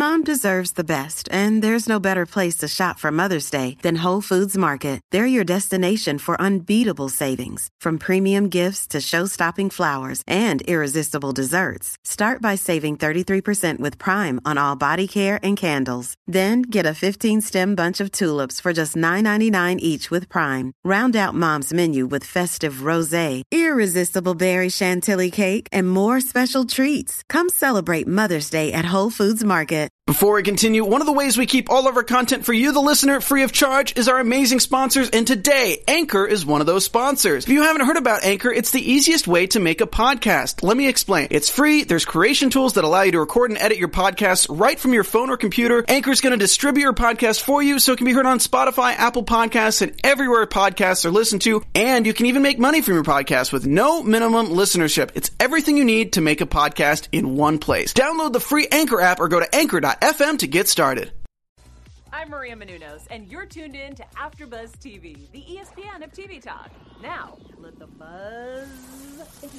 Mom deserves the best, and there's no better place to shop for Mother's Day than Whole Foods Market. They're your destination for unbeatable savings, from premium gifts to show-stopping flowers and irresistible desserts. Start by saving 33% with Prime on all body care and candles. Then get a 15-stem bunch of tulips for just $9.99 each with Prime. Round out Mom's menu with festive rosé, irresistible berry chantilly cake, and more special treats. Come celebrate Mother's Day at Whole Foods Market. Before we continue, one of the ways we keep all of our content for you, the listener, free of charge is our amazing sponsors, and today, Anchor is one of those sponsors. If you haven't heard about Anchor, it's the easiest way to make a podcast. Let me explain. It's free, there's creation tools that allow you to record and edit your podcasts right from your phone or computer. Anchor's going to distribute your podcast for you so it can be heard on Spotify, Apple Podcasts, and everywhere podcasts are listened to, and you can even make money from your podcast with no minimum listenership. It's everything you need to make a podcast in one place. Download the free Anchor app or go to anchor.fm to get started. I'm Maria Menounos, and you're tuned in to AfterBuzz TV, the ESPN of TV talk. Now, let the buzz begin.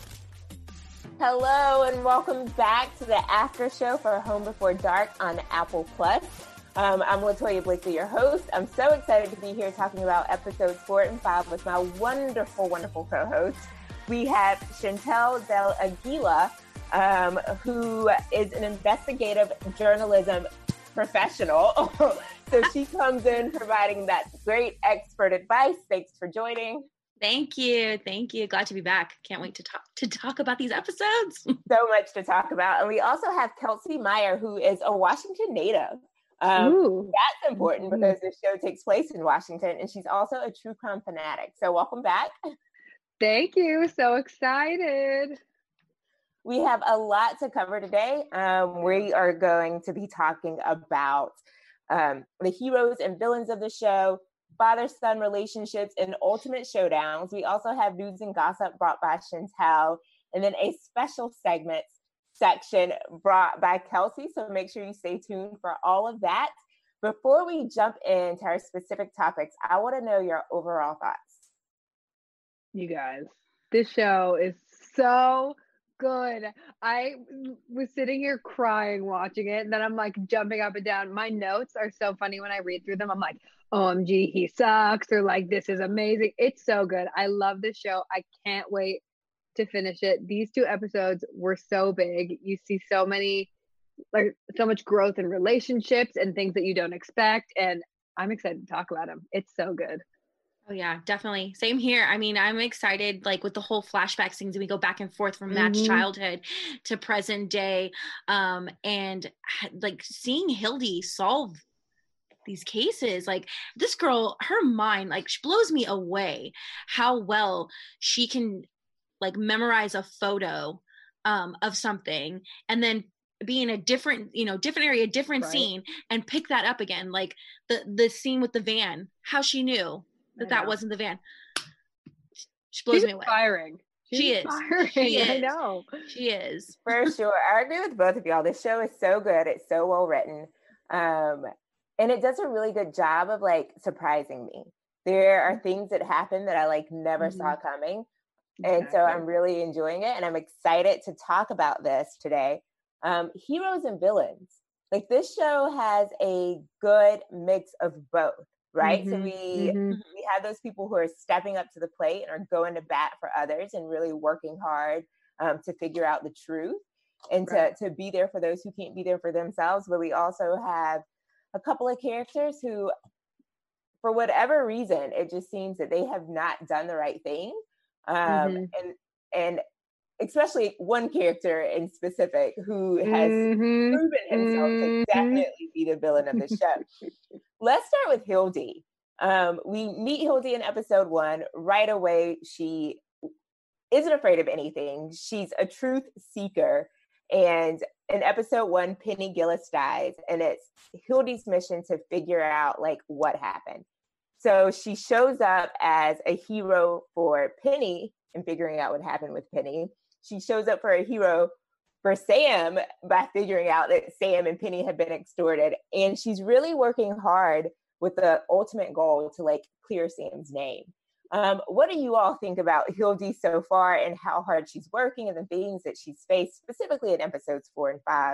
Hello, and welcome back to the after show for Home Before Dark on Apple Plus. I'm Latoya Blakely, your host. I'm so excited to be here talking about episodes 4 and 5 with my wonderful, wonderful co-hosts. We have Chantel Del Aguila, who is an investigative journalism professional. So she comes in providing that great expert advice. Thanks for joining. Thank you. Glad to be back. Can't wait to talk about these episodes. So much to talk about. And we also have Kelsey Meyer, who is a Washington native. That's important because this show takes place in Washington, and she's also a true crime fanatic. So welcome back. Thank you. So excited. We have a lot to cover today. We are going to be talking about the heroes and villains of the show, father-son relationships, and ultimate showdowns. We also have news and gossip brought by Chantel, and then a special segment section brought by Kelsey. So make sure you stay tuned for all of that. Before we jump into our specific topics, I want to know your overall thoughts. You guys, this show is so good. I was sitting here crying watching it, and then I'm like jumping up and down. My notes are so funny when I read through them. I'm like, OMG, he sucks, or like, this is amazing. It's so good. I love this show. I can't wait to finish it. These 2 episodes were so big. You see so much growth in relationships and things that you don't expect, and I'm excited to talk about them. It's so good. Oh yeah, definitely. Same here. I mean, I'm excited, like with the whole flashback things, and we go back and forth from Matt's childhood to present day, and like seeing Hildy solve these cases. Like this girl, her mind, like she blows me away how well she can like memorize a photo of something and then be in a different area, different scene, and pick that up again. Like the scene with the van, how she knew that wasn't the van. She blows me away. Inspiring. She is. I know. She is. For sure. I agree with both of y'all. This show is so good. It's so well written. And it does a really good job of like surprising me. There are things that happen that I like never saw coming. And so I'm really enjoying it. And I'm excited to talk about this today. Heroes and villains. Like this show has a good mix of both. Right. So we have those people who are stepping up to the plate and are going to bat for others and really working hard to figure out the truth and to be there for those who can't be there for themselves. But we also have a couple of characters who, for whatever reason, it just seems that they have not done the right thing. And especially one character in specific who has proven himself to definitely be the villain of the show. Let's start with Hildy. We meet Hildy in episode 1. Right away, she isn't afraid of anything. She's a truth seeker. And in episode 1, Penny Gillis dies. And it's Hildy's mission to figure out like what happened. So she shows up as a hero for Penny and figuring out what happened with Penny. She shows up for a hero for Sam by figuring out that Sam and Penny have been extorted. And she's really working hard with the ultimate goal to like clear Sam's name. What do you all think about Hildy so far and how hard she's working and the things that she's faced specifically in episodes 4 and 5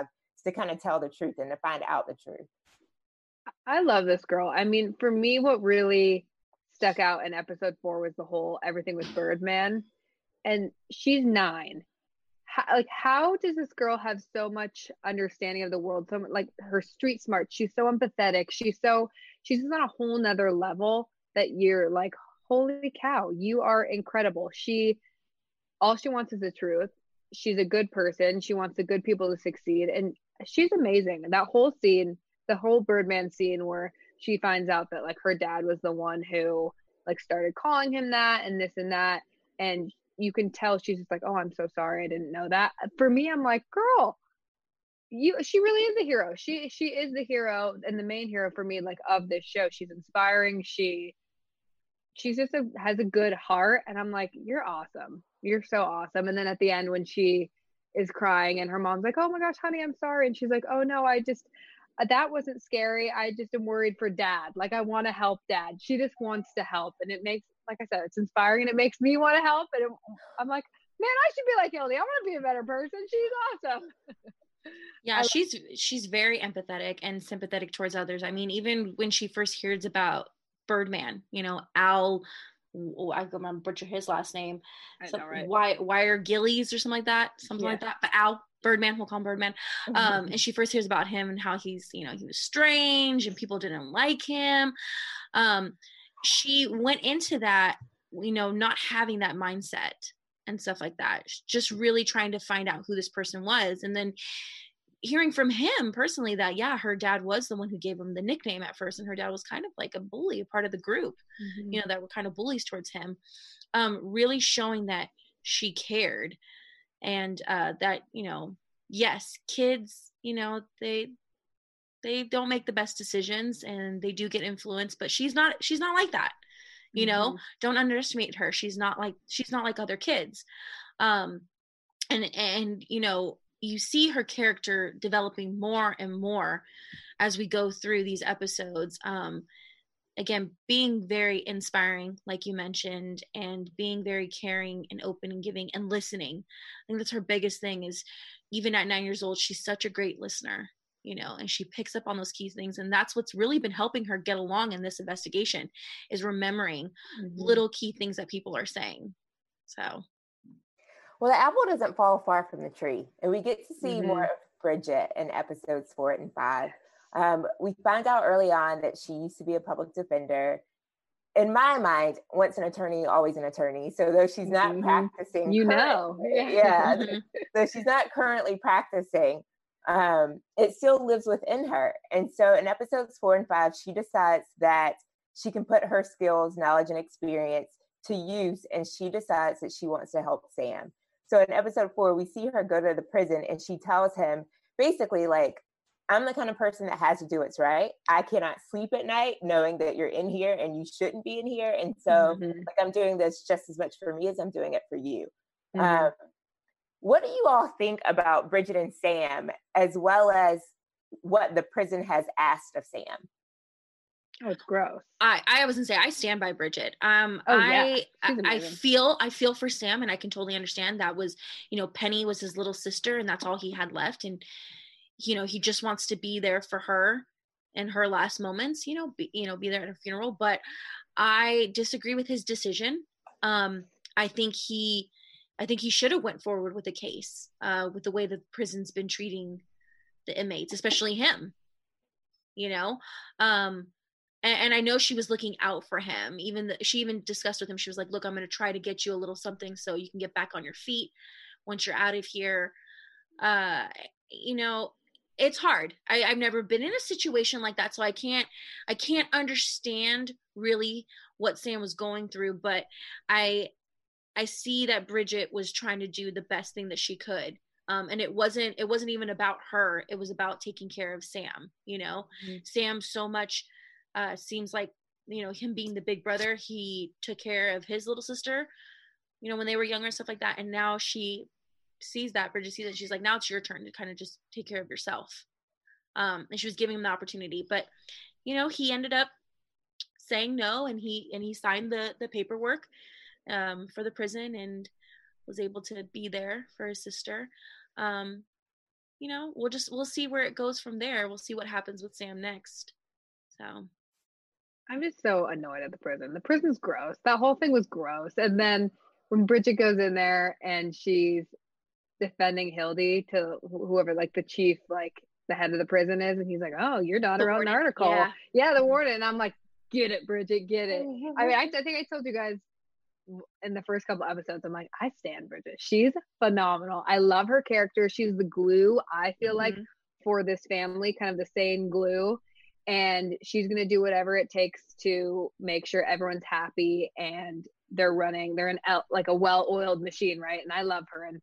to kind of tell the truth and to find out the truth. I love this girl. I mean, for me, what really stuck out in episode 4 was the whole everything with Birdman. And she's 9. How does this girl have so much understanding of the world? So like her street smart, she's so empathetic. She's just on a whole nother level that you're like, holy cow, you are incredible. All she wants is the truth. She's a good person. She wants the good people to succeed. And she's amazing. That whole scene, the whole Birdman scene where she finds out that like her dad was the one who like started calling him that and this and that. And you can tell she's just like, oh, I'm so sorry. I didn't know that. For me, I'm like, girl, she really is the hero. She is the hero and the main hero for me, like of this show. She's inspiring. She's just has a good heart. And I'm like, you're awesome. You're so awesome. And then at the end when she is crying and her mom's like, oh my gosh, honey, I'm sorry. And she's like, oh no, that wasn't scary. I just am worried for dad. Like I want to help dad. She just wants to help. And it makes, like I said, it's inspiring and it makes me want to help. And I'm like, man, I should be like Hildy. I want to be a better person. She's awesome. Yeah, she's very empathetic and sympathetic towards others. I mean, even when she first hears about Birdman, Al, I'm gonna butcher his last name. I know, right? Wire Gillies or something like that. Something like that. But Al Birdman, we'll call him Birdman. And she first hears about him and how he's, he was strange and people didn't like him. She went into that, not having that mindset and stuff like that, just really trying to find out who this person was. And then hearing from him personally that, yeah, her dad was the one who gave him the nickname at first. And her dad was kind of like a bully, a part of the group, that were kind of bullies towards him. Really showing that she cared and that, yes, kids, they don't make the best decisions and they do get influenced, but she's not like that. Don't underestimate her. She's not like other kids. And you see her character developing more and more as we go through these episodes. Again, being very inspiring, like you mentioned, and being very caring and open and giving and listening. I think that's her biggest thing is even at 9 years old, she's such a great listener, and she picks up on those key things. And that's what's really been helping her get along in this investigation is remembering little key things that people are saying. So. Well, the apple doesn't fall far from the tree. And we get to see more of Bridget in episodes 4 and 5. We find out early on that she used to be a public defender. In my mind, once an attorney, always an attorney. So though she's not practicing, though she's not currently practicing, it still lives within her. And so in episodes 4 and 5, she decides that she can put her skills, knowledge, and experience to use, and she decides that she wants to help Sam. So in episode 4, we see her go to the prison and she tells him basically like, I'm the kind of person that has to do what's right. I cannot sleep at night knowing that you're in here and you shouldn't be in here. And so like I'm doing this just as much for me as I'm doing it for you. What do you all think about Bridget and Sam, as well as what the prison has asked of Sam? Oh, it's gross. I was gonna say I stand by Bridget. I feel for Sam, and I can totally understand. That was, Penny was his little sister, and that's all he had left, and he just wants to be there for her in her last moments. Be there at her funeral. But I disagree with his decision. I think he should have went forward with the case, with the way the prison's been treating the inmates, especially him. And I know she was looking out for him. She even discussed with him. She was like, look, I'm going to try to get you a little something so you can get back on your feet once you're out of here. It's hard. I've never been in a situation like that. So I can't understand really what Sam was going through, but I see that Bridget was trying to do the best thing that she could. And it wasn't even about her. It was about taking care of Sam, Sam so much, seems like, him being the big brother, he took care of his little sister, when they were younger and stuff like that. And now Bridget sees that, she's like, now it's your turn to kind of just take care of yourself. And she was giving him the opportunity, but, he ended up saying no, and he signed the paperwork, for the prison and was able to be there for his sister. you know, we'll see where it goes from there. We'll see what happens with Sam next. So I'm just so annoyed at the prison. The prison's gross. That whole thing was gross. And then when Bridget goes in there and she's defending Hildy to whoever, like the chief, like the head of the prison is, and he's like, "Oh, your daughter wrote an article." Yeah, the warden. And I'm like, "Get it, Bridget, get it." I mean, I think I told you guys in the first couple episodes, I'm like, I stand Bridget. She's phenomenal. I love her character. She's the glue, I feel like, for this family, kind of the sane glue. And she's going to do whatever it takes to make sure everyone's happy and they're like a well-oiled machine, right? And I love her. And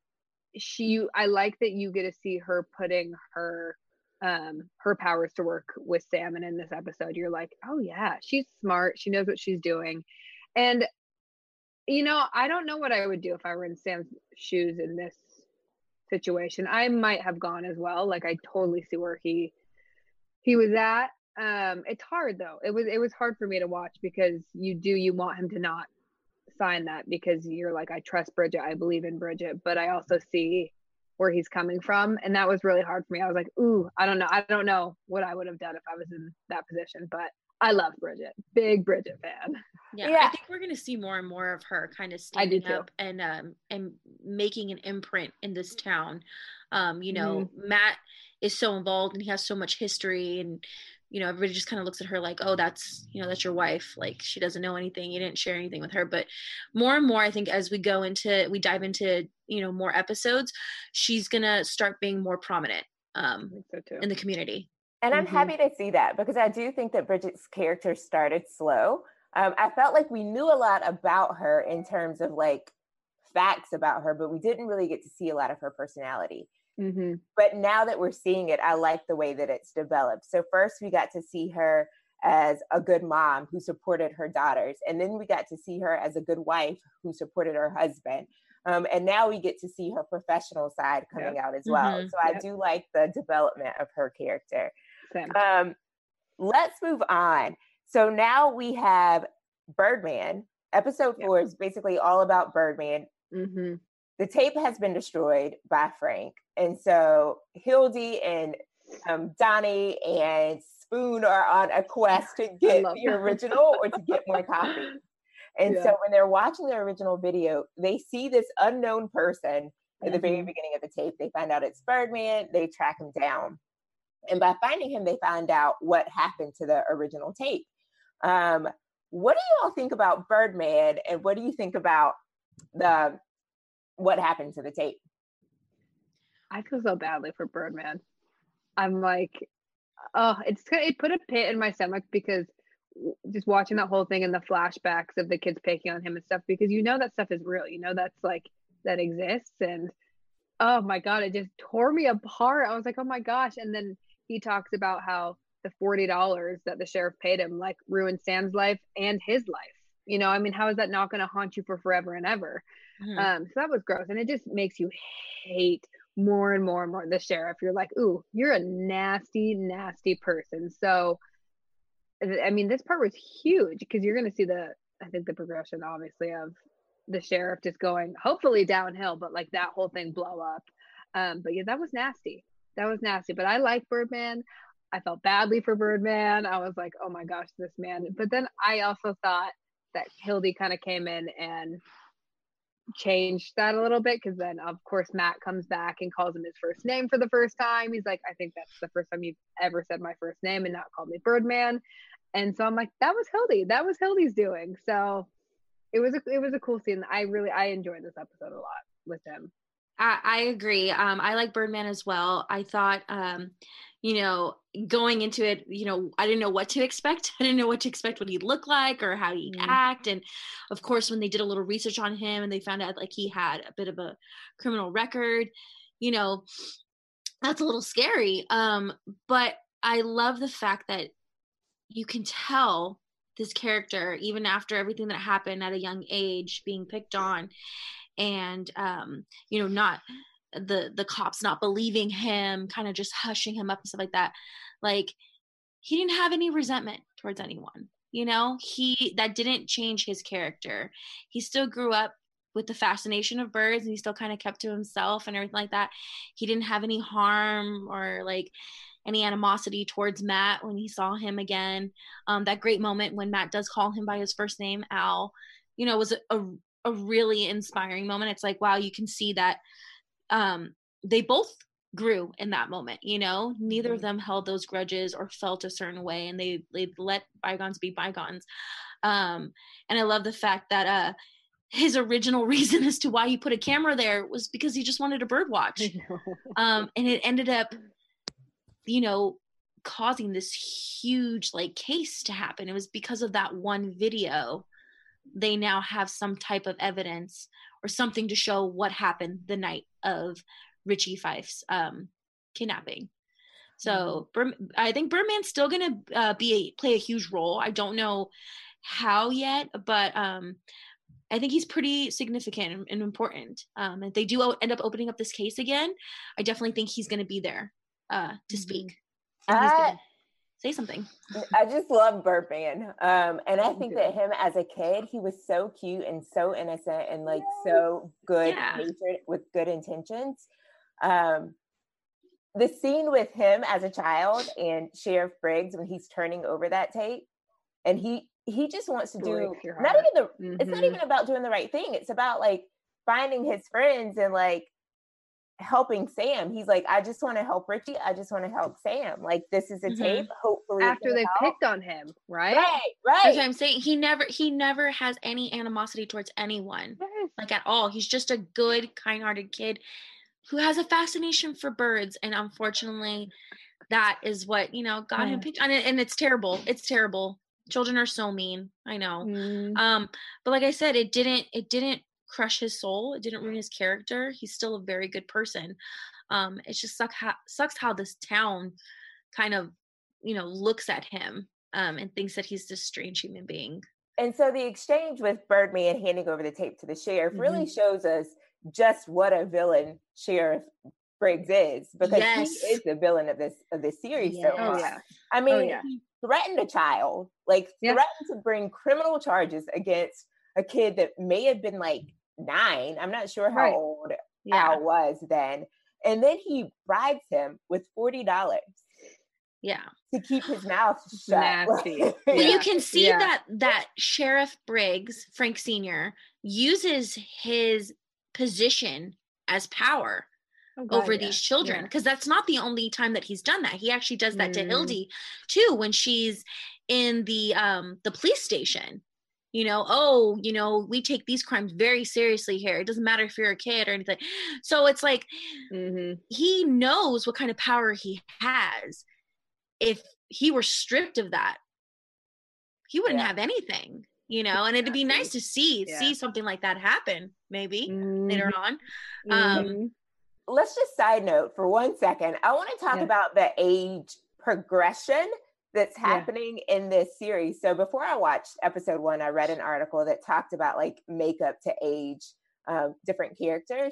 I like that you get to see her putting her powers to work with Sam. And in this episode, you're like, oh yeah, she's smart. She knows what she's doing. And, you know, I don't know what I would do if I were in Sam's shoes in this situation. I might have gone as well. Like, I totally see where he was at. It's hard though. It was hard for me to watch because you want him to not sign that because you're like, I trust Bridget, I believe in Bridget, but I also see where he's coming from, and that was really hard for me. I was like, ooh, I don't know what I would have done if I was in that position, but I love Bridget, big Bridget fan. Yeah, I think we're gonna see more and more of her kind of standing up and making an imprint in this town. You know, Matt is so involved and he has so much history, and you know, everybody just kind of looks at her like, oh, that's your wife, like she doesn't know anything, you didn't share anything with her. But more and more, I think as we dive into you know, more episodes, she's gonna start being more prominent I think so too. In the community. And I'm happy to see that because I do think that Bridget's character started slow. I felt like we knew a lot about her in terms of like facts about her, but we didn't really get to see a lot of her personality. But now that we're seeing it, I like the way that it's developed. So first we got to see her as a good mom who supported her daughters. And then we got to see her as a good wife who supported her husband. And now we get to see her professional side coming out as well. So I do like the development of her character. Let's move on. So now we have Birdman. Episode 4 is basically all about Birdman. The tape has been destroyed by Frank. And so Hildy and Donnie and Spoon are on a quest to get the original or to get more copies. And so when they're watching the original video, they see this unknown person at the very beginning of the tape. They find out it's Birdman. They track him down. And by finding him, they find out what happened to the original tape. What do you all think about Birdman? And what do you think about what happened to the tape? I feel so badly for Birdman. I'm like, oh, it put a pit in my stomach because just watching that whole thing and the flashbacks of the kids picking on him and stuff, because you know that stuff is real, you know, that's like, that exists. And oh my God, it just tore me apart. I was like, oh my gosh. And then he talks about how the $40 that the sheriff paid him like ruined Sam's life and his life. You know, I mean, how is that not going to haunt you for forever and ever? So that was gross. And it just makes you hate more and more and more the sheriff. You're like, ooh, you're a nasty, nasty person. So, I mean, this part was huge because you're going to see I think the progression, obviously, of the sheriff just going, hopefully downhill, but like that whole thing blow up. But yeah, that was nasty. That was nasty. But I like Birdman. I felt badly for Birdman. I was like, oh my gosh, this man. But then I also thought that Hildy kind of came in and changed that a little bit, because then of course Matt comes back and calls him his first name for the first time. He's like, I think that's the first time you've ever said my first name and not called me Birdman. And so I'm like, that was Hildy. That was Hildy's doing. So it was a cool scene. I enjoyed this episode a lot with him. I agree. I like Birdman as well. I thought, you know, going into it, you know, I didn't know what to expect. I didn't know what to expect, what he'd look like or how he'd act. And of course, when they did a little research on him and they found out like he had a bit of a criminal record, you know, that's a little scary. But I love the fact that you can tell this character, even after everything that happened at a young age, being picked on, and you know, not the cops not believing him, kind of just hushing him up and stuff like that. Like, he didn't have any resentment towards anyone, you know. That didn't change his character. He still grew up with the fascination of birds, and he still kind of kept to himself and everything like that. He didn't have any harm or like any animosity towards Matt when he saw him again. That great moment when Matt does call him by his first name, Al, you know, was a really inspiring moment. It's like, wow, you can see that they both grew in that moment, you know. Neither of them held those grudges or felt a certain way, and they let bygones be bygones. And I love the fact that his original reason as to why he put a camera there was because he just wanted a bird watch. And it ended up, you know, causing this huge like case to happen. It was because of that one video. They now have some type of evidence or something to show what happened the night of Richie Fife's kidnapping. So I think Birdman's still gonna play a huge role. I don't know how yet, but I think he's pretty significant and important. If they do end up opening up this case again, I definitely think he's gonna be there to speak. And he's gonna say something. I just love Birdman. And I think that him as a kid, he was so cute and so innocent and like so good natured with good intentions. The scene with him as a child and Sheriff Briggs when he's turning over that tape and he just wants to do it's not even about doing the right thing. It's about like finding his friends and like helping Sam. He's like, I just want to help Richie. I just want to help Sam. Like, this is a tape. Hopefully after they picked on him, right? Right. That's what I'm saying. He never has any animosity towards anyone, like at all. He's just a good, kind-hearted kid who has a fascination for birds. And unfortunately, that is what, you know, got him picked on it. And it's terrible. It's terrible. Children are so mean. I know. But like I said, it didn't crush his soul. It didn't ruin his character. He's still a very good person. It's just sucks how this town kind of, you know, looks at him and thinks that he's this strange human being. And so the exchange with Birdman handing over the tape to the sheriff really shows us just what a villain Sheriff Briggs is, because he is the villain of this series so far. I mean, he threatened a child, like threatened to bring criminal charges against a kid that may have been like 9. I'm not sure how old Al was then. And then he bribes him with $40. To keep his mouth shut. Nasty. Well, you can see that Sheriff Briggs, Frank Sr., uses his position as power over these children, because that's not the only time that he's done that. He actually does that to Hildy too when she's in the police station. You know, we take these crimes very seriously here. It doesn't matter if you're a kid or anything. So it's like he knows what kind of power he has. If he were stripped of that, he wouldn't have anything, you know, and it'd be nice to see something like that happen maybe later on. Let's just side note for 1 second. I want to talk about the age progression that's happening in this series. So before I watched episode 1, I read an article that talked about like makeup to age different characters.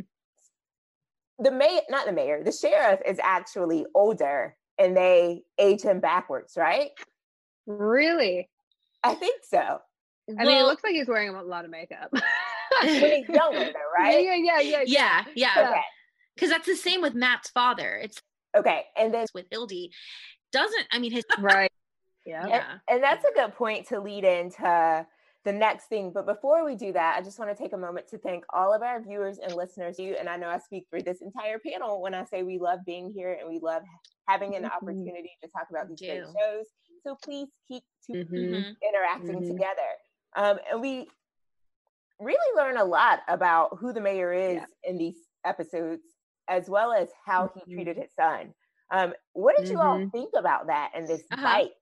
The sheriff is actually older and they age him backwards, right? Really? I think so. I mean, it looks like he's wearing a lot of makeup. When he's younger though, right? Yeah. Okay. Because that's the same with Matt's father. It's okay. And then with Hildy, his right. And that's a good point to lead into the next thing. But before we do that, I just want to take a moment to thank all of our viewers and listeners. And I know I speak for this entire panel when I say we love being here and we love having an opportunity to talk about these great shows. So please keep interacting together. And we really learn a lot about who the mayor is in these episodes, as well as how he treated his son. What did you all think about that and this fight?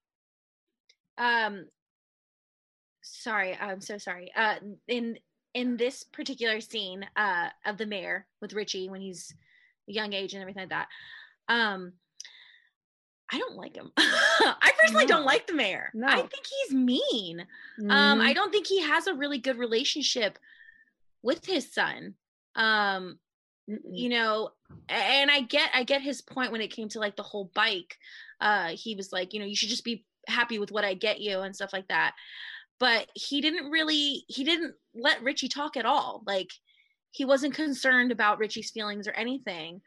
Sorry, I'm so sorry. In this particular scene of the mayor with Richie when he's a young age and everything like that, I don't like him. I personally don't like the mayor. No. I think he's mean. I don't think he has a really good relationship with his son. You know, and I get his point when it came to like the whole bike. He was like, you know, you should just be happy with what I get you and stuff like that. but he didn't let Richie talk at all. Like, he wasn't concerned about Richie's feelings or anything.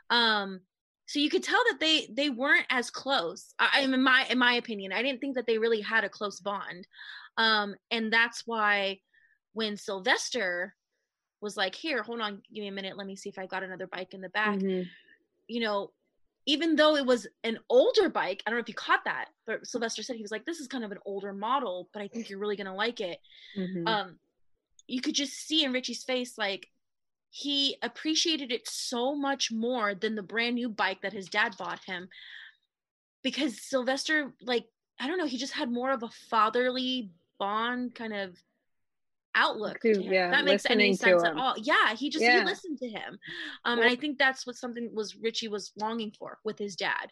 So you could tell that they weren't as close. In my opinion, I didn't think that they really had a close bond. And that's why when Sylvester was like, here, hold on, give me a minute, let me see if I got another bike in the back. You know, even though it was an older bike, I don't know if you caught that, but Sylvester said, he was like, this is kind of an older model, but I think you're really gonna like it. You could just see in Richie's face, like, he appreciated it so much more than the brand new bike that his dad bought him, because Sylvester, like, I don't know, he just had more of a fatherly bond kind of outlook to him. Yeah, that makes any sense at all. Yeah, he listened to him. And I think that's what Richie was longing for with his dad.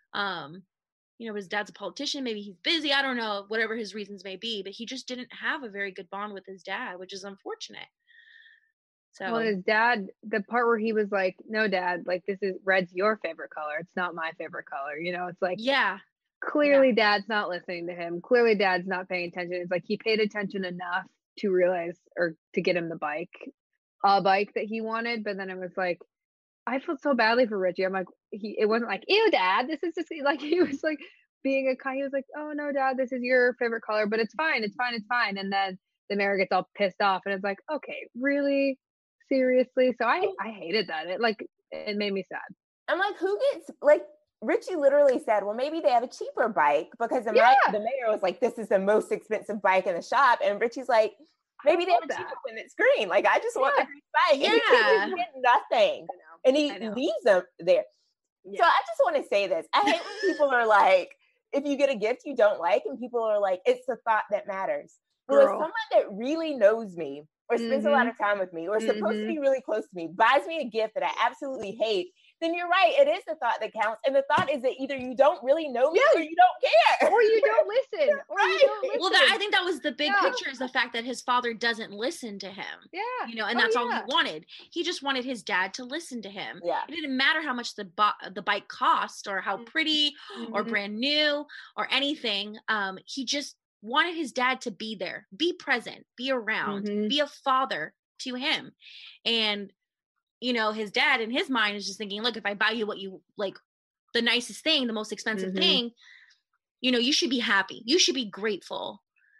You know, his dad's a politician, maybe he's busy, I don't know, whatever his reasons may be, but he just didn't have a very good bond with his dad, which is unfortunate. So, well, his dad, the part where he was like, no, Dad, like, this is red's your favorite color, it's not my favorite color, you know, it's like, yeah, clearly Dad's not listening to him, clearly Dad's not paying attention. It's like he paid attention enough to realize, or to get him a bike that he wanted, but then it was like, I felt so badly for Richie. I'm like, it wasn't like, ew, Dad, this is just, like, he was like being a kind, he was like, oh no, Dad, this is your favorite color, but it's fine. And then the mayor gets all pissed off, and it's like, okay, really, seriously? So I hated that. It made me sad. I'm like, who gets, like, Richie literally said, well, maybe they have a cheaper bike, because the mayor was like, this is the most expensive bike in the shop. And Richie's like, maybe they have a cheaper one that's green. Like, I just want a green bike. And he get nothing. And he leaves them there. Yeah. So I just want to say this. I hate when people are like, if you get a gift you don't like, and people are like, it's the thought that matters. Well, if someone that really knows me, or spends a lot of time with me, or supposed to be really close to me, buys me a gift that I absolutely hate, then you're right. It is the thought that counts. And the thought is that either you don't really know me, or you don't care. Or you don't listen. Well, I think that was the big picture, is the fact that his father doesn't listen to him. Yeah. You know, and that's all he wanted. He just wanted his dad to listen to him. Yeah. It didn't matter how much the bike cost, or how pretty, or brand new, or anything. He just wanted his dad to be there, be present, be around, be a father to him. And you know, his dad in his mind is just thinking, look, if I buy you what you like, the nicest thing, the most expensive thing, you know, you should be happy, you should be grateful.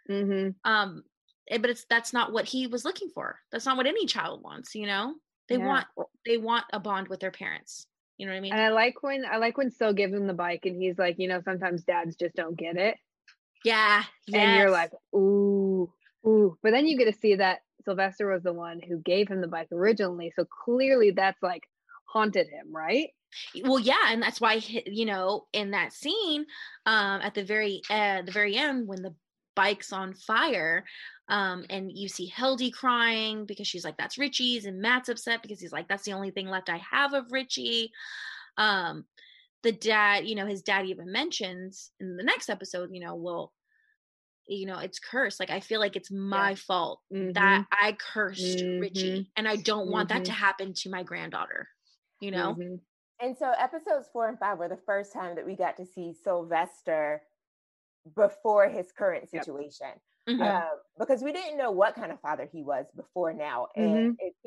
But that's not what he was looking for. That's not what any child wants. You know, they want a bond with their parents. You know what I mean? And I like when Sil gives him the bike, and he's like, you know, sometimes dads just don't get it. Yeah. And you're like, ooh. But then you get to see that Sylvester was the one who gave him the bike originally. So clearly that's like haunted him, right? Well, yeah. And that's why, you know, in that scene, at the very end, when the bike's on fire, and you see Hildy crying because she's like, that's Richie's, and Matt's upset because he's like, that's the only thing left I have of Richie. The dad, you know, his dad even mentions in the next episode, you know, well, you know, it's cursed. Like, I feel like it's my fault that I cursed Richie, and I don't want that to happen to my granddaughter, you know? And so episodes 4 and 5 were the first time that we got to see Sylvester before his current situation. Because we didn't know what kind of father he was before now. And it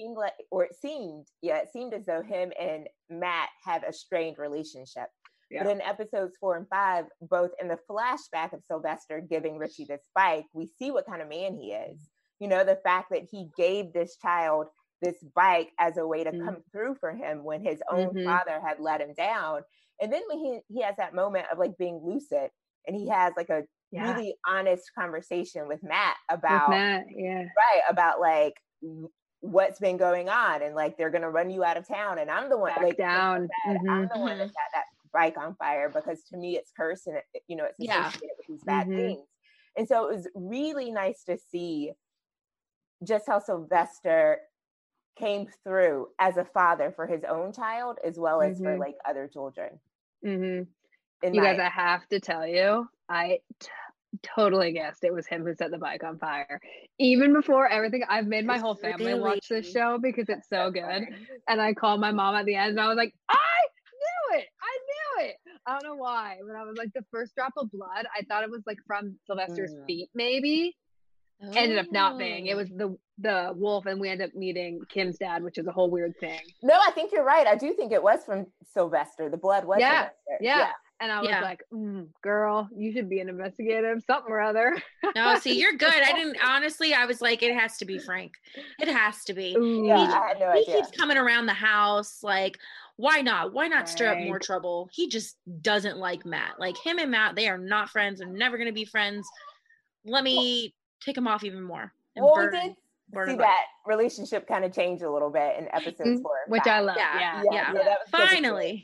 seemed as though him and Matt have a strained relationship. Yeah. But in episodes 4 and 5, both in the flashback of Sylvester giving Richie this bike, we see what kind of man he is. You know, the fact that he gave this child this bike as a way to come through for him when his own father had let him down. And then when he has that moment of like being lucid, and he has like a really honest conversation with Matt about about like what's been going on, and like they're gonna run you out of town, and I'm the one I'm the one that set that bike on fire, because to me it's cursed, and it, you know, it's associated with these bad things. And so it was really nice to see just how Sylvester came through as a father for his own child, as well as for like other children. You guys, I have to tell you, I totally guessed it was him who set the bike on fire. Even before everything, I've made my whole family watch this show because it's so good. And I called my mom at the end, and I was like, I knew it. I don't know why, but I was like, the first drop of blood, I thought it was like from Sylvester's feet, maybe. ended up not being. It was the wolf, and we ended up meeting Kim's dad, which is a whole weird thing. No, I think you're right. I do think it was from Sylvester. The blood was Sylvester. Yeah. And I was like, girl, you should be an investigative, something or other. No, see, you're good. I was like, it has to be Frank. It has to be. Yeah, I had no idea. He keeps coming around the house. Like, why not? Why not stir up more trouble? He just doesn't like Matt. Like, him and Matt, they are not friends. They're never going to be friends. Let me take him off even more. Well, we did see that relationship kind of change a little bit in episodes 4 and 5. Which I love. Yeah. That was Finally.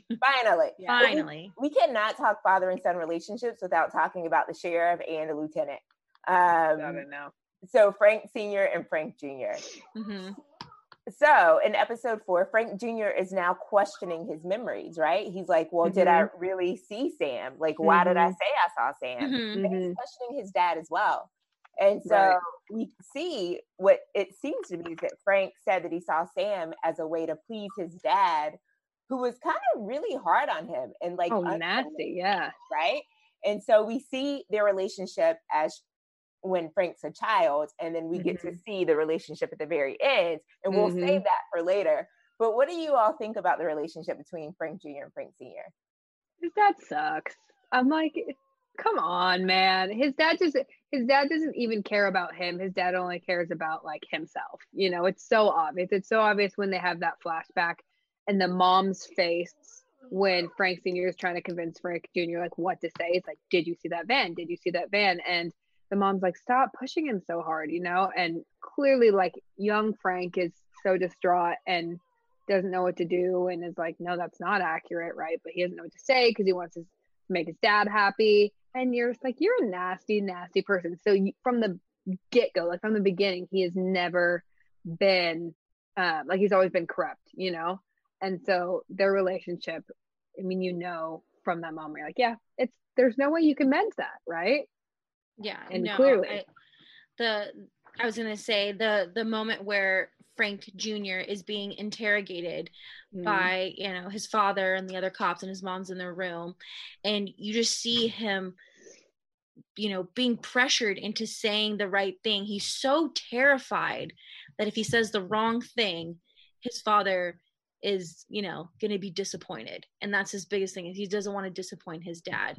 We cannot talk father and son relationships without talking about the sheriff and the lieutenant. I don't know. So Frank Sr. and Frank Jr. Mm-hmm. So in episode 4, Frank Jr. is now questioning his memories, right? He's like, well, did I really see Sam? Like, why did I say I saw Sam? And he's questioning his dad as well. And so we see what it seems to be is that Frank said that he saw Sam as a way to please his dad, who was kind of really hard on him and like nasty, yeah, right. And so we see their relationship as when Frank's a child, and then we get to see the relationship at the very end, and we'll save that for later. But what do you all think about the relationship between Frank Jr. and Frank Sr.? His dad sucks. I'm like, come on, man. His dad doesn't even care about him. His dad only cares about like himself. You know, it's so obvious. It's so obvious when they have that flashback and the mom's face when Frank Sr. is trying to convince Frank Jr. like what to say. It's like, did you see that van? Did you see that van? And the mom's like, stop pushing him so hard, you know? And clearly like young Frank is so distraught and doesn't know what to do and is like, no, that's not accurate, right? But he doesn't know what to say because he wants to make his dad happy. And you're just like, you're a nasty, nasty person. So from the get-go, like from the beginning, he has never been, like he's always been corrupt, you know? And so their relationship, I mean, you know, from that moment, you're like, yeah, there's no way you can mend that, right? Yeah. And clearly. I was going to say the moment where Frank Jr. is being interrogated by, you know, his father and the other cops, and his mom's in their room. And you just see him, you know, being pressured into saying the right thing. He's so terrified that if he says the wrong thing, his father is, you know, going to be disappointed. And that's his biggest thing, is he doesn't want to disappoint his dad.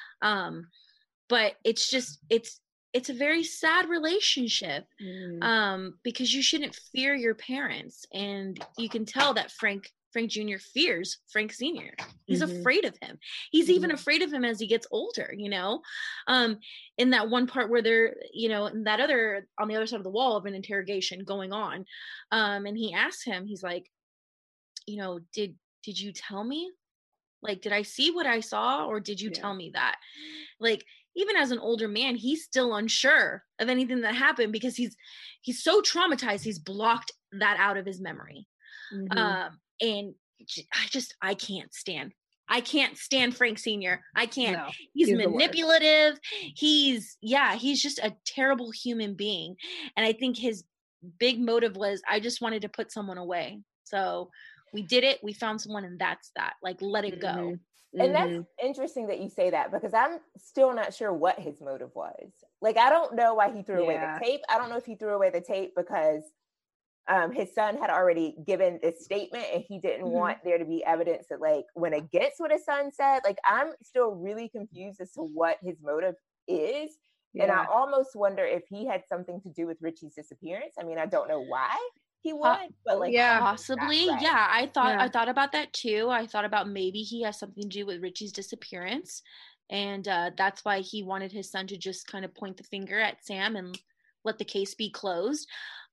But it's just, it's a very sad relationship, because you shouldn't fear your parents. And you can tell that Frank Jr. fears Frank Sr. He's afraid of him. He's even afraid of him as he gets older, you know, in that one part where they're, you know, in that other, on the other side of the wall of an interrogation going on. And he asks him, he's like, you know, did you tell me? Like, did I see what I saw, or did you tell me that? Like, even as an older man, he's still unsure of anything that happened because he's so traumatized. He's blocked that out of his memory. And I can't stand Frank Sr. I can't. No, he's manipulative. He's just a terrible human being. And I think his big motive was, I just wanted to put someone away. So we did it. We found someone, and that's that. Like, let it go. And that's interesting that you say that, because I'm still not sure what his motive was. Like, I don't know why he threw away the tape. I don't know if he threw away the tape because his son had already given this statement and he didn't want there to be evidence that like went against what his son said. Like, I'm still really confused as to what his motive is. And I almost wonder if he had something to do with Richie's disappearance. I mean, I don't know why he would, but like, possibly. Right. Yeah. I thought about that too. I thought about maybe he has something to do with Richie's disappearance. And that's why he wanted his son to just kind of point the finger at Sam and let the case be closed.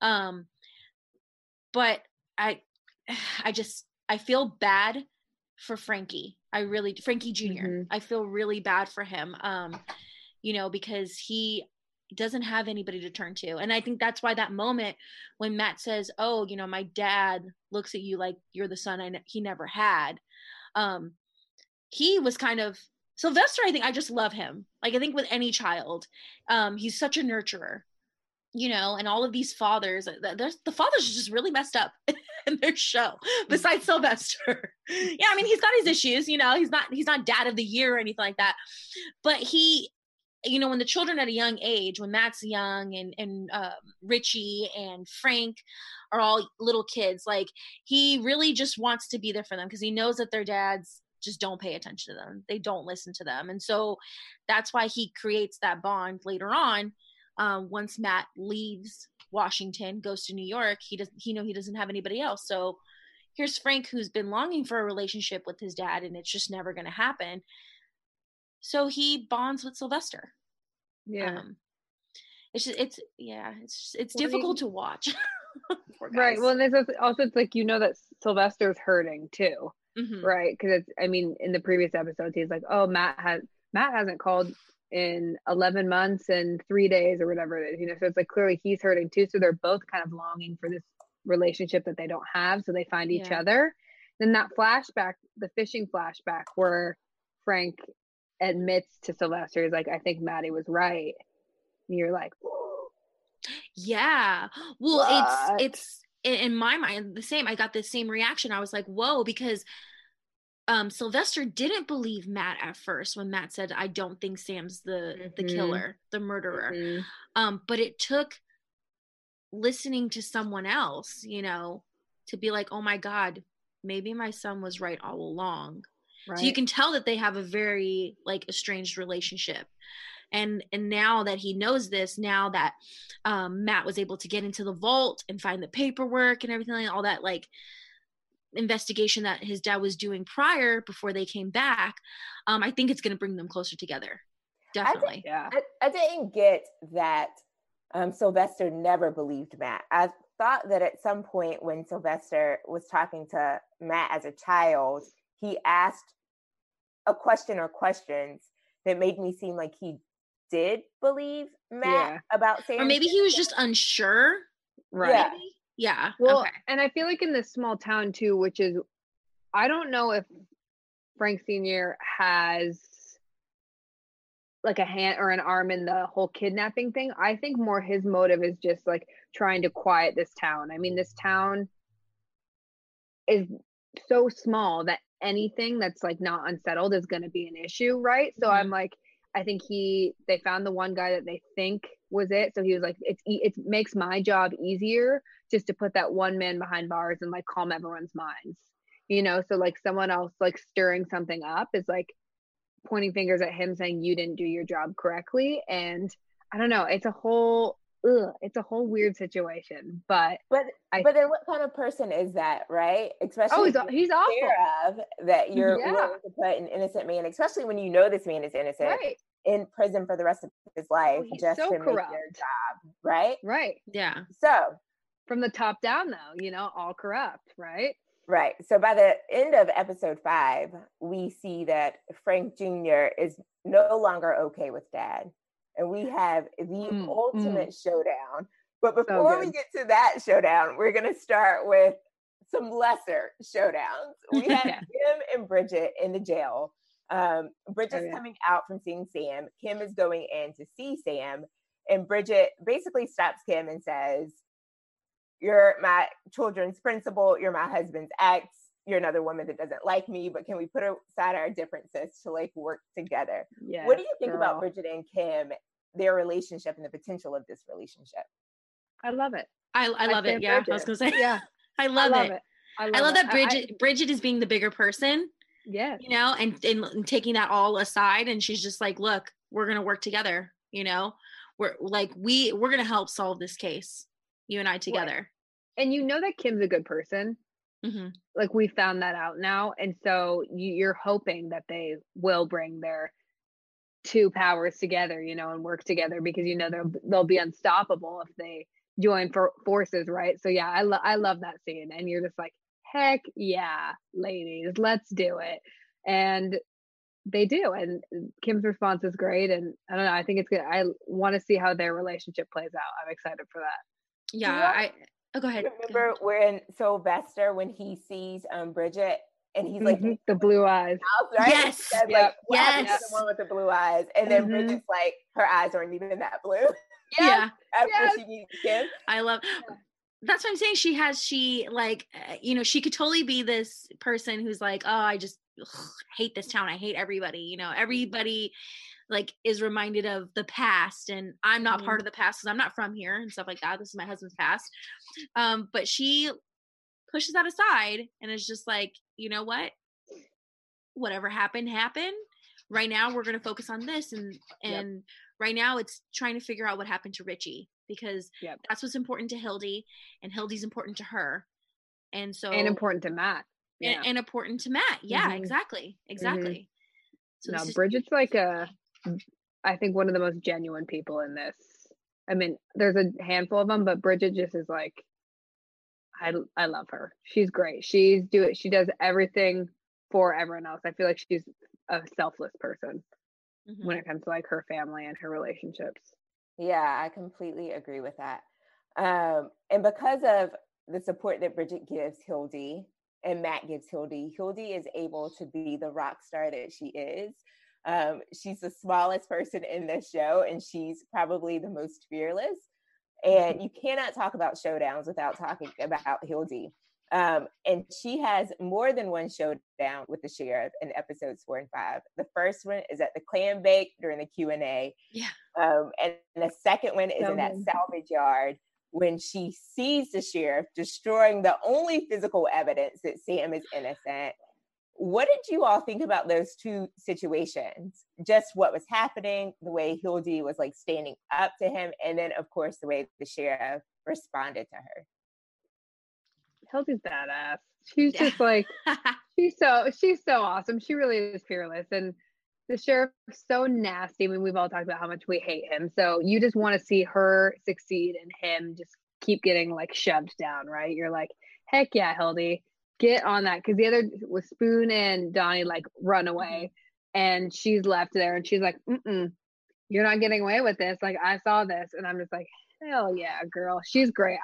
But I feel bad for Frankie. Frankie Jr. I feel really bad for him. You know, because he doesn't have anybody to turn to. And I think that's why that moment when Matt says, oh, you know, my dad looks at you like you're the son he never had. He was kind of, Sylvester, I just love him. Like, I think with any child, he's such a nurturer, you know, and all of these fathers, the fathers are just really messed up in their show, besides Sylvester. Yeah, I mean, he's got his issues, you know, he's not dad of the year or anything like that. But he you know, when the children at a young age, when Matt's young and Richie and Frank are all little kids, like he really just wants to be there for them because he knows that their dads just don't pay attention to them. They don't listen to them. And so that's why he creates that bond later on. Once Matt leaves Washington, goes to New York, he doesn't have anybody else. So here's Frank, who's been longing for a relationship with his dad, and it's just never going to happen. So he bonds with Sylvester. Yeah. It's difficult to watch. Right. Well, there's also, it's like, you know, that Sylvester's hurting too. Mm-hmm. Right. Because in the previous episodes, he's like, oh, Matt hasn't called in 11 months and 3 days or whatever it is, you know, so it's like clearly he's hurting too. So they're both kind of longing for this relationship that they don't have. So they find each other. Then that flashback, the fishing flashback where Frank admits to Sylvester, is like, I think Maddie was right. And you're like, whoa. Yeah. Well, what? It's in my mind the same. I got the same reaction. I was like, whoa, because Sylvester didn't believe Matt at first when Matt said, I don't think Sam's the killer, the murderer. Mm-hmm. But it took listening to someone else, you know, to be like, oh my God, maybe my son was right all along. Right. So you can tell that they have a very like estranged relationship. And now that he knows this, now that Matt was able to get into the vault and find the paperwork and everything, like all that like investigation that his dad was doing prior before they came back, I think it's going to bring them closer together. Definitely. I didn't get that Sylvester never believed Matt. I thought that at some point when Sylvester was talking to Matt as a child, he asked a question or questions that made me seem like he did believe Matt about Sam. Or maybe he was just unsure. Right. Yeah. Well, okay. And I feel like in this small town too, which is, I don't know if Frank Sr. has like a hand or an arm in the whole kidnapping thing. I think more his motive is just like trying to quiet this town. I mean, this town is so small that anything that's like not unsettled is going to be an issue, right? So I'm like, I think they found the one guy that they think was it. So he was like, it makes my job easier just to put that one man behind bars and like calm everyone's minds, you know? So like someone else like stirring something up is like pointing fingers at him saying you didn't do your job correctly. And I don't know, it's a whole weird situation, but then what kind of person is that, right? Especially he's awful. That you're willing to put an innocent man, especially when you know this man is innocent, in prison for the rest of his life, just to make their job, right? Right. Yeah. So from the top down, though, you know, all corrupt, right? Right. So by the end of episode 5, we see that Frank Jr. is no longer okay with Dad. And we have the ultimate showdown. But before we get to that showdown, we're going to start with some lesser showdowns. We have Kim and Bridget in the jail. Bridget's coming out from seeing Sam. Kim is going in to see Sam. And Bridget basically stops Kim and says, you're my children's principal. You're my husband's ex. You're another woman that doesn't like me, but can we put aside our differences to like work together? Yeah, what do you think about Bridget and Kim, their relationship and the potential of this relationship? I love it. I love it. Yeah, Bridget. I was gonna say. Yeah, I love it. I love that Bridget is being the bigger person. Yeah, you know, and taking that all aside, and she's just like, look, we're gonna work together. You know, we're gonna help solve this case, you and I together. Right. And you know that Kim's a good person. Mm-hmm. Like we found that out now, and so you're hoping that they will bring their two powers together, you know, and work together, because you know they'll be unstoppable if they join forces, right? So yeah, I love that scene, and you're just like, heck yeah, ladies, let's do it. And they do, and Kim's response is great, and I don't know, I think it's good. I want to see how their relationship plays out. I'm excited for that. Yeah, go ahead. Remember when Sylvester, when he sees Bridget, and he's like the blue eyes, right? Yes, says, like, yes, the one with the blue eyes, and then Bridget's like, her eyes aren't even that blue. Yeah, after she meets Kim. I love. That's what I'm saying. She you know, she could totally be this person who's like, oh, I just hate this town. I hate everybody. You know, everybody like is reminded of the past, and I'm not part of the past because I'm not from here and stuff like that. This is my husband's past. But she pushes that aside and is just like, you know what? Whatever happened. Right now we're going to focus on this, and right now it's trying to figure out what happened to Richie, because that's what's important to Hildy, and Hildy's important to her. And so important to Matt. And important to Matt. Yeah, exactly. So no, Bridget's like I think one of the most genuine people in this. I mean, there's a handful of them, but Bridget just is like, I love her. She's great. She does everything for everyone else. I feel like she's a selfless person when it comes to like her family and her relationships. Yeah, I completely agree with that. And because of the support that Bridget gives Hildy and Matt gives Hildy, Hildy is able to be the rock star that she is. She's the smallest person in this show, and she's probably the most fearless. And you cannot talk about showdowns without talking about Hildy. And she has more than one showdown with the sheriff in episodes 4 and 5. The first one is at the clam bake during the Q&A. Yeah. And the second one is in that salvage yard when she sees the sheriff destroying the only physical evidence that Sam is innocent. What did you all think about those two situations? Just what was happening, the way Hildy was like standing up to him, and then of course the way the sheriff responded to her. Hildy's badass. She's just like, she's so awesome. She really is fearless. And the sheriff's so nasty. I mean, we've all talked about how much we hate him. So you just want to see her succeed and him just keep getting like shoved down, right? You're like, heck yeah, Hildy, get on that. Because the other was Spoon and Donnie like run away, and she's left there, and she's like, you're not getting away with this. Like, I saw this, and I'm just like, hell yeah, girl. She's great.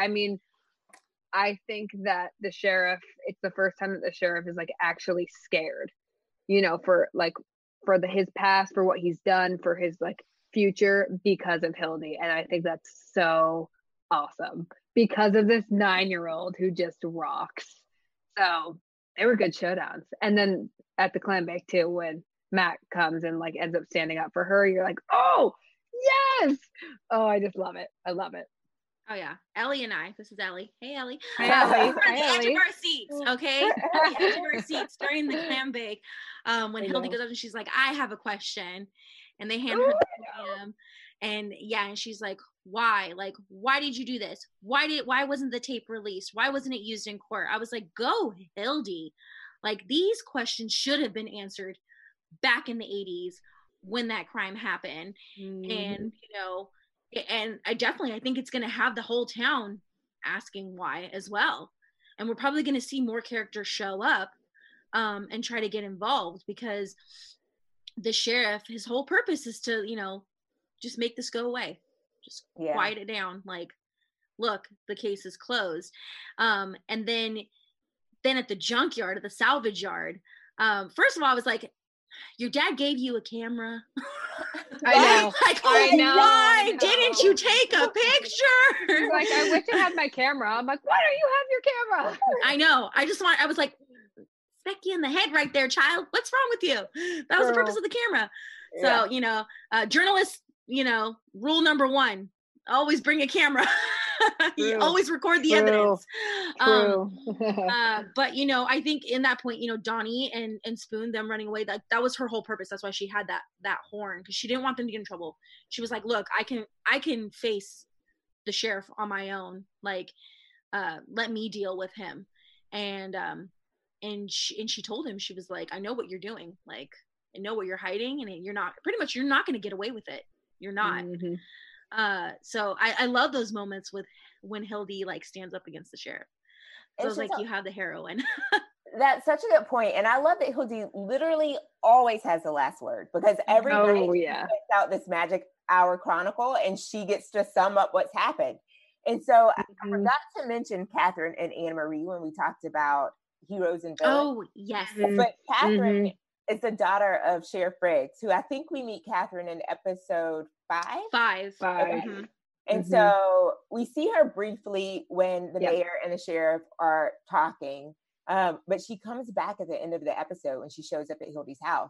I think that the sheriff, it's the first time that the sheriff is like actually scared, you know, for his past, for what he's done, for his like future, because of Hildy. And I think that's so awesome because of this 9-year-old who just rocks. So they were good showdowns. And then at the clam bake too, when Matt comes and like ends up standing up for her, you're like, oh yes. Oh, I just love it. I love it. Oh yeah, Ellie and I. This is Ellie. Hey Ellie. Hi, Ellie. We're at the edge of our seats, okay? We're at the edge of our seats during the clam bake. When Hildy goes up and she's like, "I have a question," and they hand her the exam, and and she's like, "Why? Like, why did you do this? Why wasn't the tape released? Why wasn't it used in court?" I was like, "Go, Hildy! Like, these questions should have been answered back in the 80s when that crime happened," and And I think it's going to have the whole town asking why as well. And we're probably going to see more characters show up and try to get involved, because the sheriff, his whole purpose is to, just make this go away. Just quiet it down. Like, look, the case is closed. And then at the junkyard, at the salvage yard, first of all, I was like, your dad gave you a camera. I know. Like, why didn't you take a picture? He's like, I wish I had my camera. I'm like, why don't you have your camera? I know. I was like, smack you in the head right there, child. What's wrong with you? That was the purpose of the camera. Yeah. So, journalists, rule number 1, always bring a camera. You always record the evidence. True. But I think in that point, Donnie and Spoon, them running away, that was her whole purpose. That's why she had that horn, because she didn't want them to get in trouble. She was like, look, I can face the sheriff on my own. Like, let me deal with him. And she told him, she was like, I know what you're doing. Like, I know what you're hiding, and you're not going to get away with it. You're not. So I love those moments when Hildy like stands up against the sheriff. So I was like, you have the heroine. That's such a good point. And I love that Hildy literally always has the last word, because every night she puts out this Magic Hour Chronicle and she gets to sum up what's happened. And so I forgot to mention Catherine and Anne Marie when we talked about heroes and villains. Oh, yes. But Catherine is the daughter of Sheriff Briggs, who I think we meet Catherine in episode 5. Okay. And so we see her briefly when the mayor and the sheriff are talking, but she comes back at the end of the episode when she shows up at Hildy's house.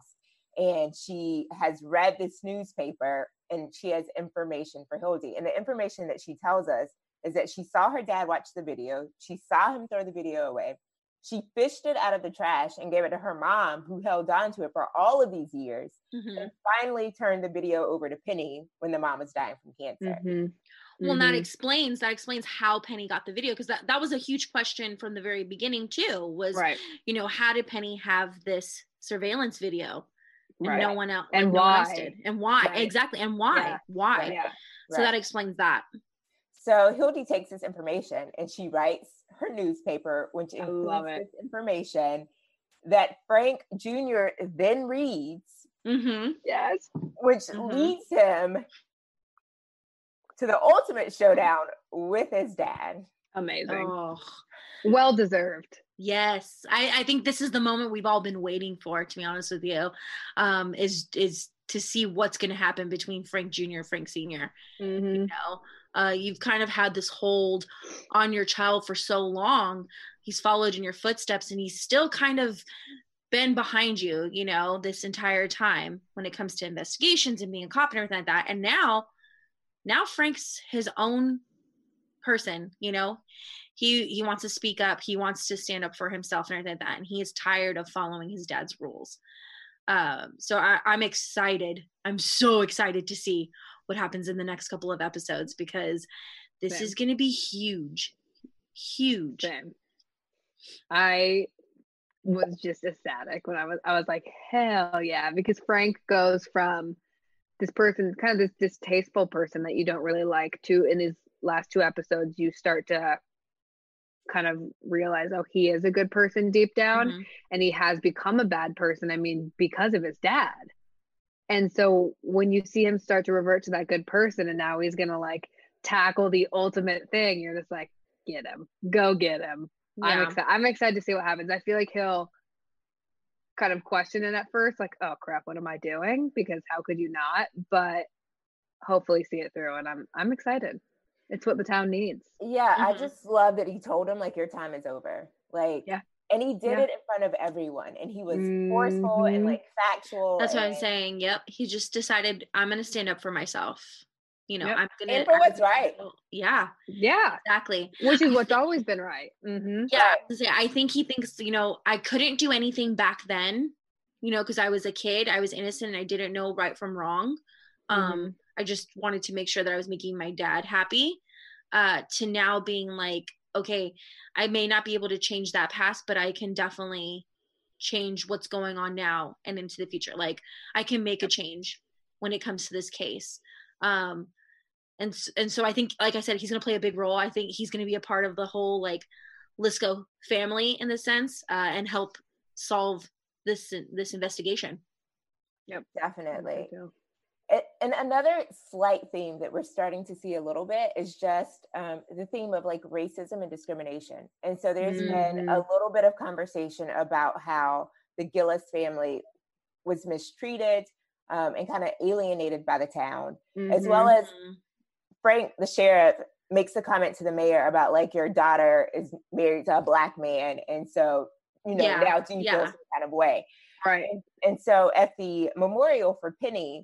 and she has read this newspaper and she has information for Hildy. And the information that she tells us is that she saw her dad watch the video. She saw him throw the video away. She fished it out of the trash and gave it to her mom, who held on to it for all of these years, and finally turned the video over to Penny when the mom was dying from cancer. Well, that explains how Penny got the video, because that was a huge question from the very beginning too, was, you know, how did Penny have this surveillance video and no one else, and no why? one else did? And why? Exactly. And why? Why? So that explains that. So Hildy takes this information and she writes her newspaper, which includes this information that Frank Jr. then reads. Which leads him to the ultimate showdown with his dad. Amazing. Well deserved. Yes. I think this is the moment we've all been waiting for, to be honest with you, is to see what's going to happen between Frank Jr. and Frank Sr. You know, you've kind of had this hold on your child for so long. He's followed in your footsteps and he's still kind of been behind you, you know, this entire time when it comes to investigations and being a cop and everything like that. And now Frank's his own person, you know, he wants to speak up. He wants to stand up for himself and everything like that. And he is tired of following his dad's rules. So I'm excited. I'm so excited to see what happens in the next couple of episodes, because this is going to be huge. I was just ecstatic when I was like, hell yeah, because Frank goes from this person, kind of this distasteful person that you don't really like, to, in his last 2 episodes, you start to kind of realize, oh, he is a good person deep down, and he has become a bad person, I mean, because of his dad. And so when you see him start to revert to that good person, and now he's gonna like tackle the ultimate thing, you're just like, get him, go get him. I'm excited to see what happens. I feel like he'll kind of question it at first, like, oh crap, what am I doing? Because how could you not? But hopefully see it through, and I'm excited. It's what the town needs. I just love that he told him, like, your time is over. Like, and he did it in front of everyone, and he was forceful and like factual. That's what I'm saying. Yep, he just decided, I'm gonna stand up for myself. You know, I'm gonna, and for what's right. Yeah, exactly. Which is what's always been right. I think he thinks, you know, I couldn't do anything back then, you know, because I was a kid, I was innocent, and I didn't know right from wrong. I just wanted to make sure that I was making my dad happy. To now being like, okay, I may not be able to change that past, but I can definitely change what's going on now and into the future. Like, I can make a change when it comes to this case. And so I think, like I said, he's going to play a big role. I think he's going to be a part of the whole, like, Lisco family in the sense, and help solve this investigation. Yep, definitely. And another slight theme that we're starting to see a little bit is just the theme of like racism and discrimination. And so there's been a little bit of conversation about how the Gillis family was mistreated and kind of alienated by the town, as well as Frank, the sheriff, makes a comment to the mayor about, like, your daughter is married to a Black man. And so, you know, now do you feel some kind of way? Right. And so at the memorial for Penny,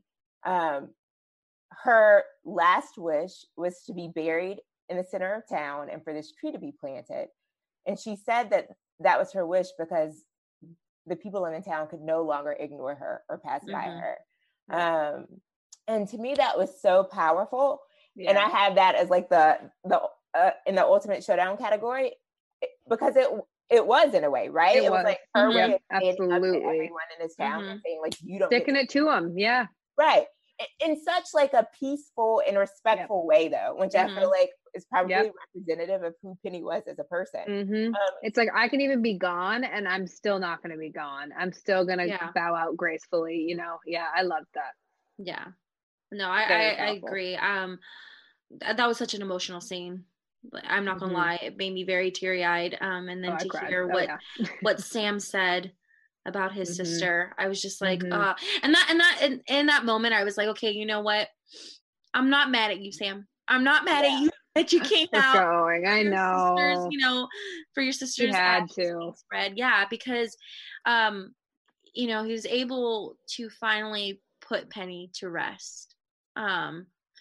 her last wish was to be buried in the center of town and for this tree to be planted. And she said that that was her wish because the people in the town could no longer ignore her or pass by her. And to me, that was so powerful. And I have that as like the in the ultimate showdown category, because it was, in a way, right? It was like her way of standing up to everyone in this town and saying, like, you don't sticking it to them. Right. In such like a peaceful and respectful way, though, which I feel like is probably representative of who Penny was as a person. It's like, I can even be gone and I'm still not going to be gone. I'm still going to bow out gracefully, you know? Yeah, I love that. Yeah. No, I agree. That was such an emotional scene. I'm not gonna lie, it made me very teary-eyed. And then to hear what Sam said about his sister, I was just like, in that moment, I was like, okay, you know what? I'm not mad at you, Sam. I'm not mad at you that you came out. Going, I know. Sisters, you know, for your sisters. You had to spread, because he was able to finally put Penny to rest. And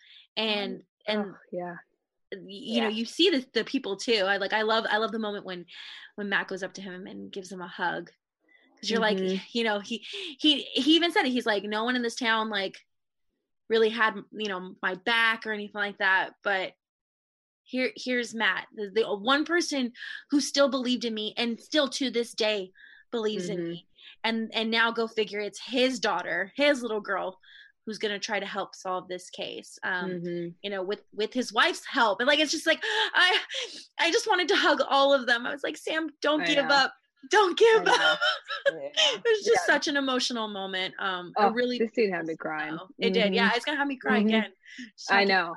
yeah. You see the people too. I love the moment when Matt goes up to him and gives him a hug, because you're like, he even said it. He's like, no one in this town like really had my back or anything like that, but here's Matt, the one person who still believed in me and still to this day believes in me. And now go figure, it's his daughter, his little girl, who's going to try to help solve this case, with his wife's help. And like, it's just like, I just wanted to hug all of them. I was like, Sam, don't give up. Don't give up. It was just such an emotional moment. This scene had me crying. It did. Yeah. It's going to have me cry again. I know.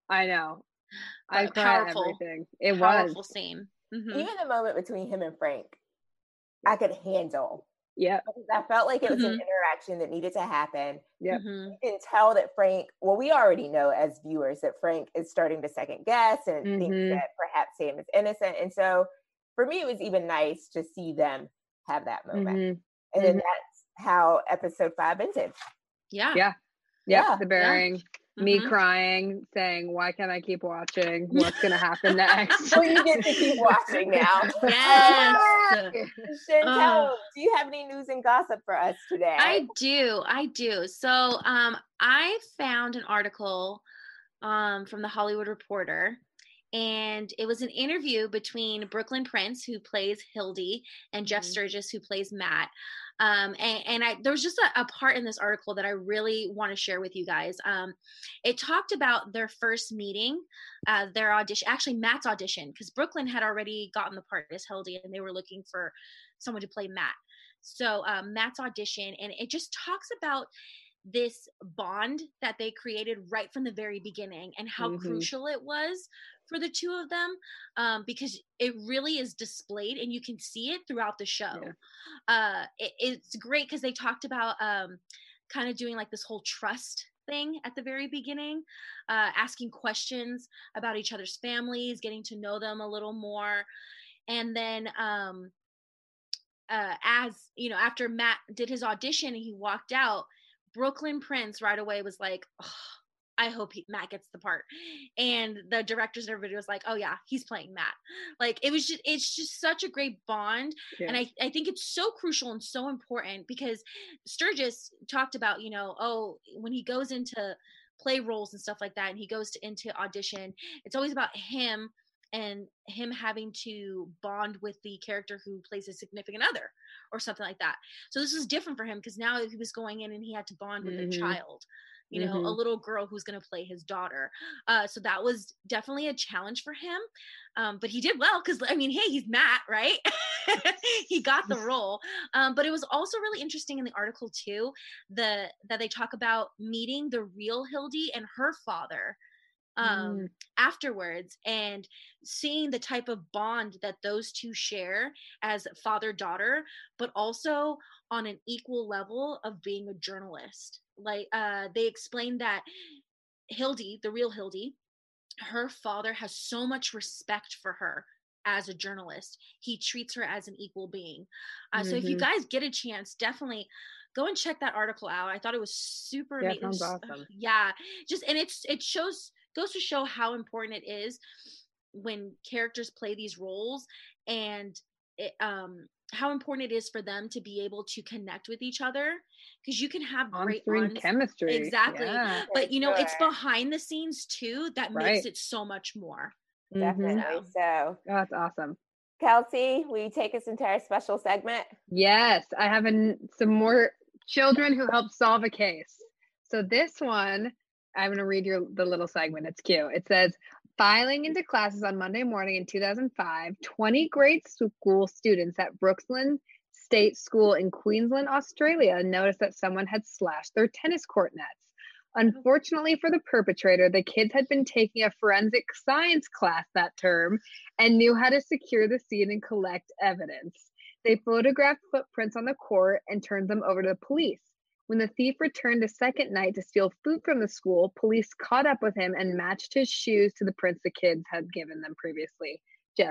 I cried at everything. It was a powerful scene. Even the moment between him and Frank, I could handle. Yeah. I felt like it was an interaction that needed to happen. Yeah. You can tell that Frank, we already know as viewers that Frank is starting to second guess and think that perhaps Sam is innocent. And so for me, it was even nice to see them have that moment. And then that's how episode 5 ended. Yeah. The burying. Me crying, saying, why can't I keep watching? What's going to happen next? Well, you get to keep watching now. Yes. Chantel, do you have any news and gossip for us today? I do. So I found an article from the Hollywood Reporter, and it was an interview between Brooklyn Prince, who plays Hildy, and Jeff Sturgis, who plays Matt. There was just a part in this article that I really want to share with you guys. It talked about their first meeting, their audition, actually Matt's audition, because Brooklyn had already gotten the part as Hildy, and they were looking for someone to play Matt. So Matt's audition, and it just talks about this bond that they created right from the very beginning, and how crucial it was for the two of them, because it really is displayed, and you can see it throughout the show. It's great because they talked about kind of doing like this whole trust thing at the very beginning, asking questions about each other's families, getting to know them a little more. And then after Matt did his audition and he walked out, Brooklyn Prince right away was like, oh, I hope Matt gets the part. And the directors and everybody was like, oh yeah, he's playing Matt. Like it's just such a great bond. Yeah. And I think it's so crucial and so important, because Sturgis talked about, when he goes into play roles and stuff like that, and he goes into audition, it's always about him and him having to bond with the character who plays his significant other or something like that. So this is different for him, because now he was going in and he had to bond with a child, a little girl who's going to play his daughter. So that was definitely a challenge for him. But he did well, because, hey, he's Matt, right? He got the role. But it was also really interesting in the article too, that they talk about meeting the real Hildy and her father afterwards, and seeing the type of bond that those two share as father-daughter, but also on an equal level of being a journalist. Like they explained that Hildy, the real Hildy, her father has so much respect for her as a journalist. He treats her as an equal being. So if you guys get a chance, definitely go and check that article out. I thought it was super neat. Sounds awesome. Yeah, and it goes to show how important it is when characters play these roles, and how important it is for them to be able to connect with each other, because you can have great chemistry. Exactly. Yeah. But it's behind the scenes too that makes it so much more. Definitely so. That's awesome. Kelsey, will you take us into our special segment? Yes, I have some more children who help solve a case. So this one, I'm going to read the little segment. It's cute. It says, filing into classes on Monday morning in 2005, 20 grade school students at Brooksland State School in Queensland, Australia, noticed that someone had slashed their tennis court nets. Unfortunately for the perpetrator, the kids had been taking a forensic science class that term and knew how to secure the scene and collect evidence. They photographed footprints on the court and turned them over to the police. When the thief returned a second night to steal food from the school, police caught up with him and matched his shoes to the prints the kids had given them previously. Justice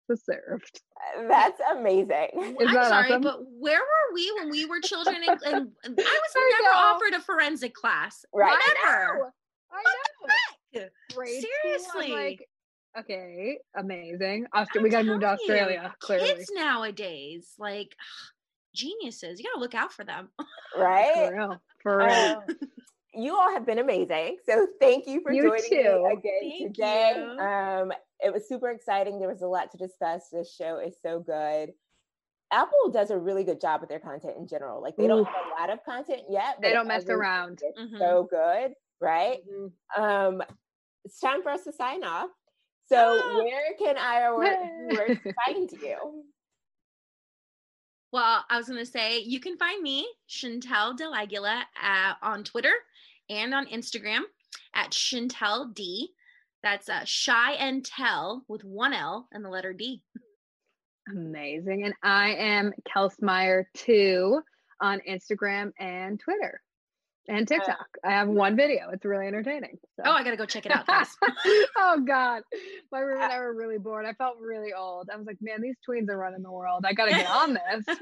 deserved. That's amazing. I'm that sorry, awesome? but where were we when we were children? And I was I never know. offered a forensic class. Right. Never. I know. Heck? Grade school, I'm Seriously. like, okay, amazing. We gotta move to telling you, Australia, clearly. Kids nowadays, like geniuses. You gotta look out for them. Right? For real. You all have been amazing. So thank you for You joining too. me again Thank today. you. It was super exciting. There was a lot to discuss. This show is so good. Apple does a really good job with their content in general. Like they don't have a lot of content yet. They but don't mess everything around. is so good, right? It's time for us to sign off. So where can our viewers find you? Well, I was going to say, you can find me, Chantel Del Aguila, on Twitter and on Instagram at Chantel D. That's Shy and Tell with one L and the letter D. Amazing. And I am Kelsmeyer 2 on Instagram and Twitter and TikTok. I have one video. It's really entertaining. So. Oh, I got to go check it out, guys. Oh, God. My roommate and I were really bored. I felt really old. I was like, man, these tweens are running the world. I got to get on this.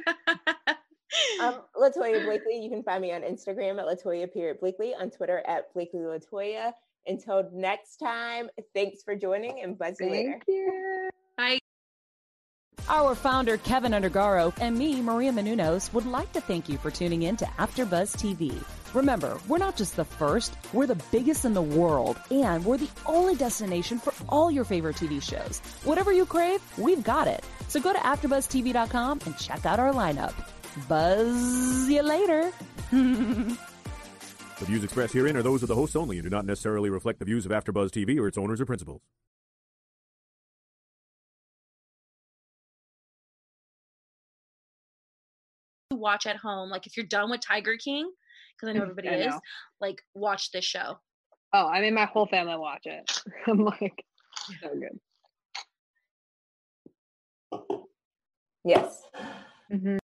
Latoya Blakely, you can find me on Instagram at Latoya.Blakely, on Twitter at Blakely Latoya. Until next time, thanks for joining and buzz you later. Thank you. Bye. Our founder, Kevin Undergaro, and me, Maria Menounos, would like to thank you for tuning in to AfterBuzz TV. Remember, we're not just the first, we're the biggest in the world, and we're the only destination for all your favorite TV shows. Whatever you crave, we've got it. So go to AfterBuzzTV.com and check out our lineup. Buzz you later. The views expressed herein are those of the hosts only and do not necessarily reflect the views of AfterBuzz TV or its owners or principals. Watch at home, like if you're done with Tiger King, because I know everybody is, like watch this show. Oh, I mean, my whole family watch it. I'm like, so good. Yes. Mm-hmm.